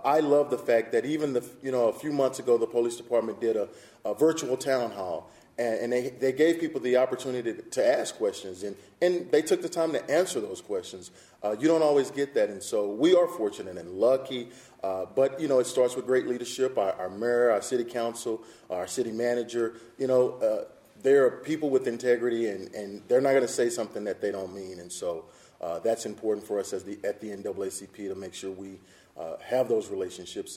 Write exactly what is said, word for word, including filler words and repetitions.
I love the fact that even the you know a few months ago the police department did a, a virtual town hall, and, and they they gave people the opportunity to, to ask questions, and and they took the time to answer those questions. Uh, you don't always get that, and so we are fortunate and lucky. Uh, but you know, it starts with great leadership. Our, our mayor, our city council, our city manager. You know, uh, there are people with integrity, and, and they're not going to say something that they don't mean, and so uh, that's important for us as the at the N double A C P to make sure we uh, have those relationships.